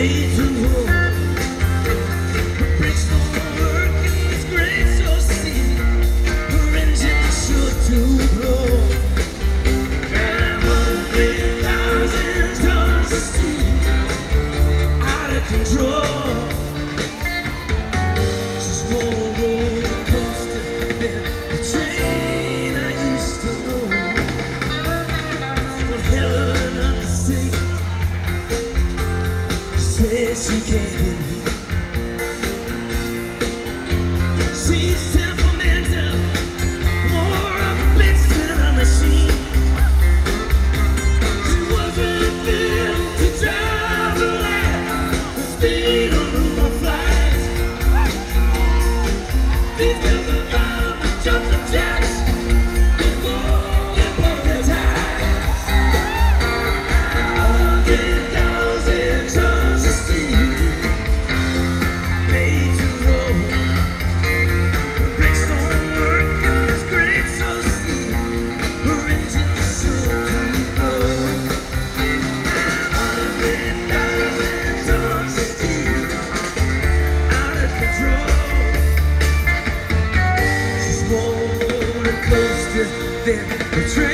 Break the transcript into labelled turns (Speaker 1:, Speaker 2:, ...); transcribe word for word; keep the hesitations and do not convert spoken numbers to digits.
Speaker 1: made to roll. Her brakes don't work and this great so steep. Her engine's sure to blow. And one thousand tons of steam, out of control. She's more a roller coaster than the train I used to know. But heaven of the sea says she can't hear me. She's temperamental, more of a bitch than a machine. She wasn't built to drive the light, the speed on my flights. These girls are bound to jump the jacks before they pull the tires. Hundred thousand tons of steel made to roll. Brakes don't work and this great so steep. Her engine's sure to blow. Hundred thousand tons of steel, out of control. She's more roller coaster than the train